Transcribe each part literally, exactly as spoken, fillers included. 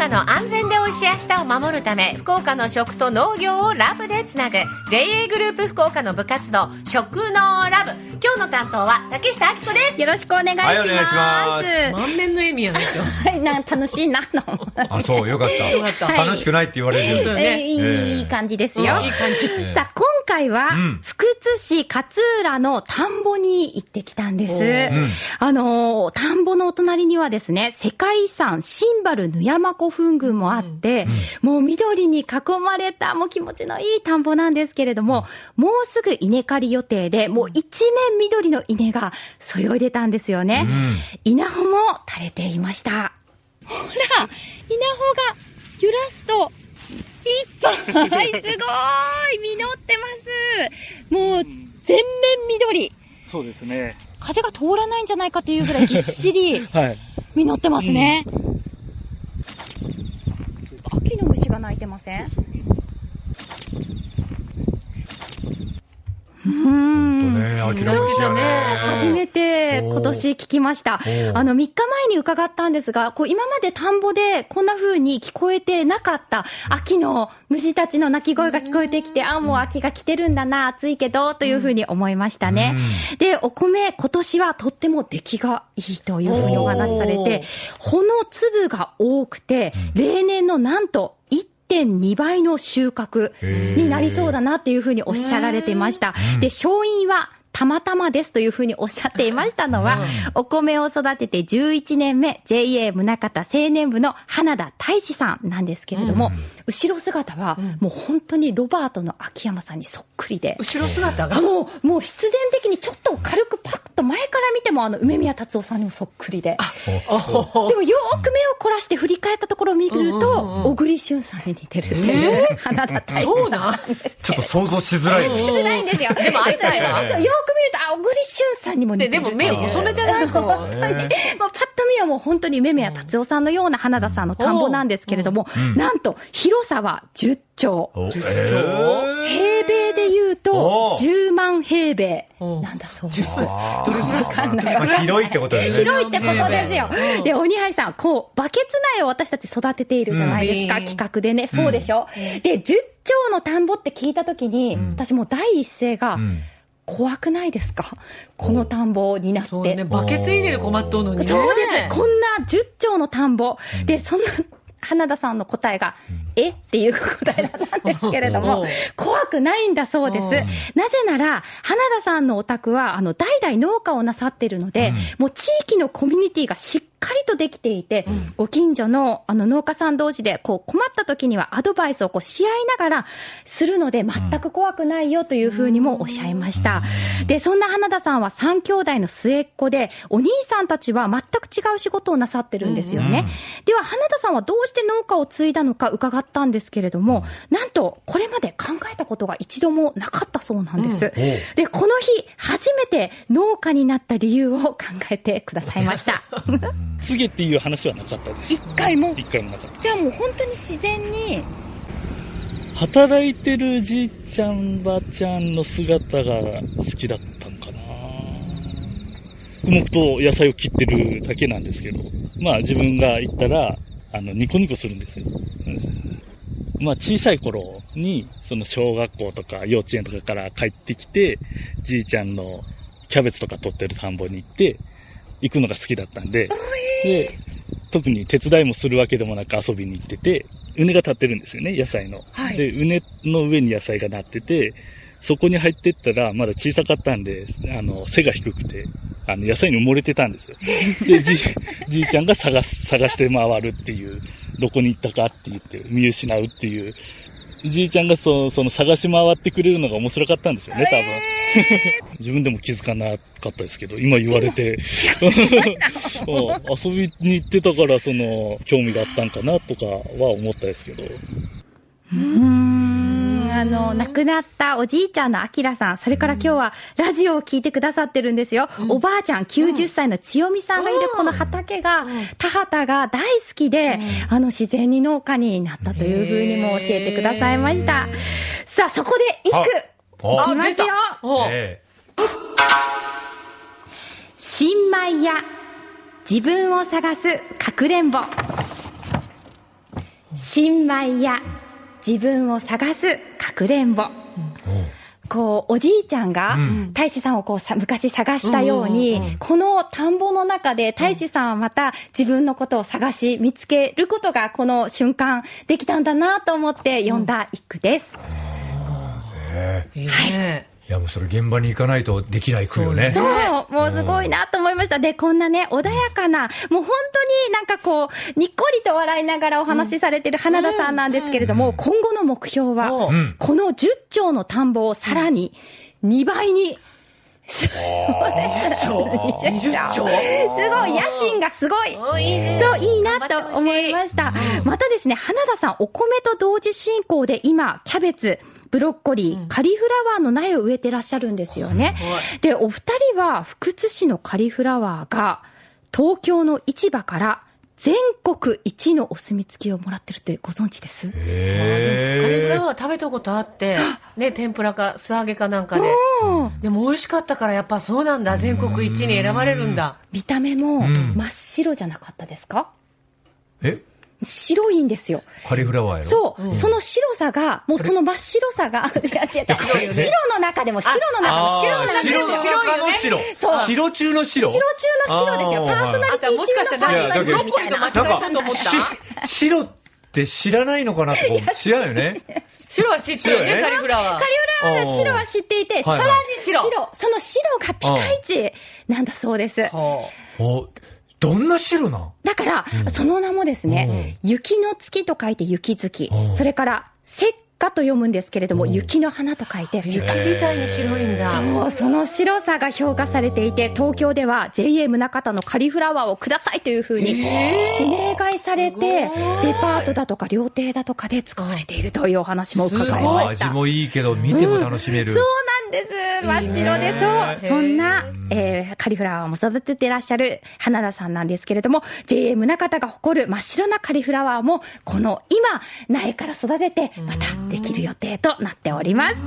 岡の安全で美味しい明日を守るため、福岡の食と農業をラブでつなぐ ジェイエー グループ福岡の部活動食農ラブ。今日の担当は竹下明子です。 よろしくお願いします。はい、お願いします。 満面の笑みやね今日。 はい、な楽しいなの。 あ、そうよかった。よかった。楽しくないって言われるよね。 えー、いい、えー、いい感じですよ。いい感じ。さあ今回は、うん、福津市勝浦の田んぼに行ってきたんです。うん、あの田んぼのお隣にはですね、世界遺産新原ぬ山古墳群もあって、うん、もう緑に囲まれたもう気持ちのいい田んぼなんですけれども、もうすぐ稲刈り予定で、もう一面緑の稲がそよいでたんですよね。うん、稲穂も垂れていました。ほら、稲穂が揺らすといっぱいすごーい実ってます。もう全面緑。 そうですね。 風が通らないんじゃないかというぐらいぎっしり実ってますね。はい、うん、秋の虫が鳴いてません？うーん、ね、秋の虫やね。初めて今年聞きました。あのみっかまえに伺ったんですが、こう今まで田んぼでこんな風に聞こえてなかった秋の虫たちの鳴き声が聞こえてきて、あ、もう秋が来てるんだな、暑いけどという風に思いましたね。で、お米今年はとっても出来がいいという風にお話しされて、穂の粒が多くて例年のなんといってんにばいの収穫になりそうだなっていうふうにおっしゃられていました。で、勝因はたまたまですというふうにおっしゃっていましたのは、お米を育ててじゅういちねんめ ジェイエー 宗像青年部の花田大志さんなんですけれども、うん、後ろ姿はもう本当にロバートの秋山さんにそっくりで、 後ろ姿がもうもう必然的にちょっと軽くパッと前から見てもあの梅宮達夫さんにもそっくりで、でもよーく目を凝らして振り返ったところを見ると小栗旬さんに似てるっていう、えー、花田大志さん。そうなんちょっと想像しづらいしづらいんですよ。でも会いたいな。よーく見るとあ小栗旬さんにも似てる。 でも目を細めてないかも。 本当に、まあ、パッと見はもう本当に梅宮達夫さんのような花田さんの田んぼなんですけれども、うん、なんと広さはじゅっちょう、じゅっちょう、平米でいうとじゅうまんへいべいなんだそうです。どれぐらいかんない。広いってことですね。 広いってことですよ。で、鬼杯さん、こうバケツ苗を私たち育てているじゃないですか、うん、企画でね。そうでしょ、うん、でじゅっちょうの田んぼって聞いたときに、うん、私もう第一声が、うん、怖くないですか、この田んぼになって。そうね、 バケツ稲で困っとうのにね。 そうです。こんなじゅっちょうの田んぼ、うん、でそんな花田さんの答えが、うん、えっていう答えだったんですけれども怖くないんだそうです。なぜなら花田さんのお宅はあの代々農家をなさっているので、うん、もう地域のコミュニティがしっかりとできていて、うん、ご近所のあの農家さん同士でこう困った時にはアドバイスをこうし合いながらするので全く怖くないよというふうにもおっしゃいました。でそんな花田さんはさんきょうだいの末っ子で、お兄さんたちは全く違う仕事をなさってるんですよね。うん、では花田さんはどうして農家を継いだのか伺ったんですけれども、なんとこれまで考えたことが一度もなかったそうなんです。うん、でこの日初めて農家になった理由を考えてくださいました。 継げっていう話はなかったです。 一回も一回もなかった。 じゃあもう本当に自然に働いてるじいちゃんばあちゃんの姿が好きだったのかな。黙々と野菜を切ってるだけなんですけど、まあ自分が行ったらあのニコニコするんですよ。まあ小さい頃にその小学校とか幼稚園とかから帰ってきて、じいちゃんのキャベツとか取ってる田んぼに行って行くのが好きだったんで、で特に手伝いもするわけでもなく遊びに行ってて、畝が立ってるんですよね、野菜の。はい、で畝の上に野菜がなってて、そこに入ってったらまだ小さかったんで、あの背が低くてあの野菜に埋もれてたんですよ。で じ, じいちゃんが探す探して回るっていう、どこに行ったかって言って見失うっていう、じいちゃんがそその探し回ってくれるのが面白かったんですよね、多分。えー、自分でも気づかなかったですけど、今言われて遊びに行ってたからその興味があったんかなとかは思ったですけど。 うーん、あの亡くなったおじいちゃんのあきらさん、それから今日はラジオを聞いてくださってるんですよ。うん、おばあちゃんきゅうじゅっさいの千代美さんがいるこの畑が、うん、田畑が大好きで、うん、あの自然に農家になったというふうにも教えてくださいました。さあそこで一句いきますよ。新米や自分を探すかくれんぼ。 新米や自分を探すかくれんぼ。こう、おじいちゃんが、大志さんをこうさ、昔探したように、うんうんうん、この田んぼの中で大志さんはまた自分のことを探し、見つけることがこの瞬間できたんだなと思って読んだ一句です。 うん、へえ。はい。いやもうそれ現場に行かないとできない句よね。 そう、もうすごいなと思いました。で、こんなね、穏やかな、もう本当になんかこう、にっこりと笑いながらお話しされてる花田さんなんですけれども、うん、今後の目標は、うん、このじゅっ丁の田んぼをさらににばいに、そうです。にじゅっ丁。すごい、野心がすごい。そう、いいなと思いました。またですね、花田さん、お米と同時進行で今、キャベツ、ブロッコリー、うん、カリフラワーの苗を植えてらっしゃるんですよね。で、お二人は福津市のカリフラワーが東京の市場から全国一のお墨付きをもらってるってご存知です？ へー。カリフラワー食べたことあって、ね、天ぷらか素揚げかなんかで。でも美味しかったからやっぱそうなんだ。全国一に選ばれるんだ。 見た目も真っ白じゃなかったですか？ え？ 白いんですよ。 カリフラワーやろ。 そう、うん、その白さが、もうその真っ白さが、違う違う違う。白の中でも、白の中の白の中でも。 白の中の白。そう。白中の白。 白中の白ですよ。パーソナリティ中のパーソナリティみたいな。 ブロッコリーと間違えたと思った？ 白って知らないのかなと思う。違うよね。 白は知ってるね、カリフラワー。 カリフラワーの白は知っていて、さらに白。白。その白がピカイチなんだそうです。 おどんな白なん？ だから、うん、その名もですね、うん、雪の月と書いて雪月、うん、それから雪花と読むんですけれども、うん、雪の花と書いて雪みたいに白いんだ。 そう、その白さが評価されていて、東京では ジェイエー 宗像のカリフラワーをくださいというふうに指名買いされて、デパートだとか料亭だとかで使われているというお話も伺いました。 味もいいけど見ても楽しめる。 うん、そうなんです。真っ白で、そう。そんな、えー、カリフラワーも育ててらっしゃる花田さんなんですけれども、ジェイエー 宗像が誇る真っ白なカリフラワーも、この今、苗から育てて、またできる予定となっております。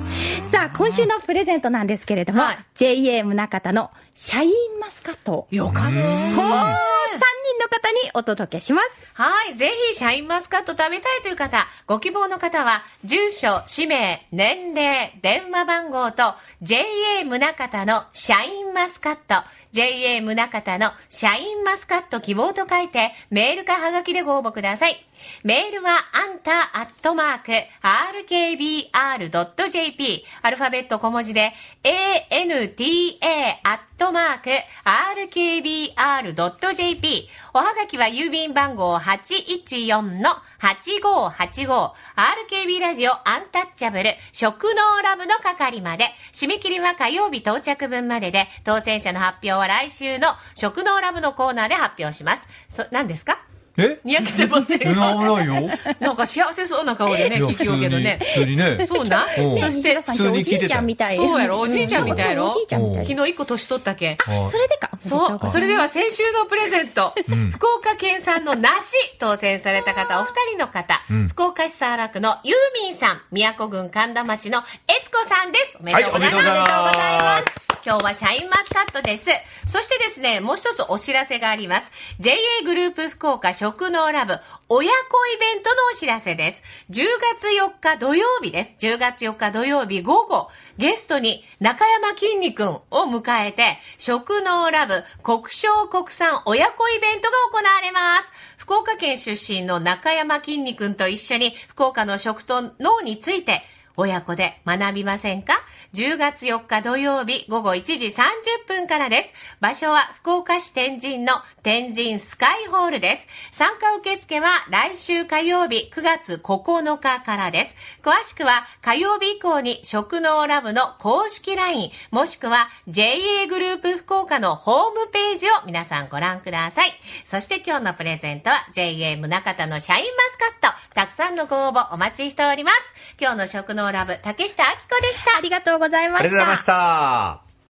さあ、今週のプレゼントなんですけれども、はい、ジェイエー 宗像のシャインマスカット。 よかね。 ほー、さんにんの方にお届けします。 はい。ぜひ、シャインマスカット食べたいという方、ご希望の方は、住所、氏名、年齢、電話番号と、ジェイエー 宗像のシャインマスカット、ジェイエー 宗像のシャインマスカット希望と書いて、メールかはがきでご応募ください。メールは、あんたアットマーク、アールケービーアールドットジェーピー、アルファベット小文字で、エーエヌティーエー アットマーク、アールケービーアールドットジェーピー、おはがきは郵便番号はちいちよんのはちごはちご、アールケービー ラジオアンタッチャブル、食農ラブの係まで、締め切りは火曜日到着分までで、当選者の発表は来週の食農ラブのコーナーで発表します。そ、何ですか？ え？ にやけてませんか？ ないよ。 なんか幸せそうな顔でね、聞きようけどね。 普通にね。 そうな。 そして、おじいちゃんみたい。 そうやろ、おじいちゃんみたいやろ。 おじいちゃんみたい。 昨日一個年取ったけん。 あ、それでか。 そう。それでは先週のプレゼント。福岡県産の梨、当選された方、お二人の方。福岡市早良区のユーミンさん、宮古郡神田町の悦子さんです。おめでとうございます。おめでとうございます。今日はシャインマスカットです。そしてですね、もう一つお知らせがあります。ジェイエー グループ福岡食農ラブ親子イベントのお知らせです。じゅうがつよっか土曜日です。じゅうがつよっか土曜日午後、ゲストに中山きんに君を迎えて、食農ラブ国商国産親子イベントが行われます。福岡県出身の中山きんに君と一緒に福岡の食と農について親子で学びませんか？じゅうがつよっか土曜日午後いちじさんじゅっぷんからです。場所は福岡市天神の天神スカイホールです。参加受付は来週火曜日くがつここのかからです。詳しくは火曜日以降に食農ラブの公式 ライン もしくは ジェイエー グループ福岡のホームページを皆さんご覧ください。そして今日のプレゼントは ジェイエー 宗像のシャインマスカット。たくさんのご応募お待ちしております。今日の食農ラブ竹下明子でした。 ありがとうございました。 ありがとうございました。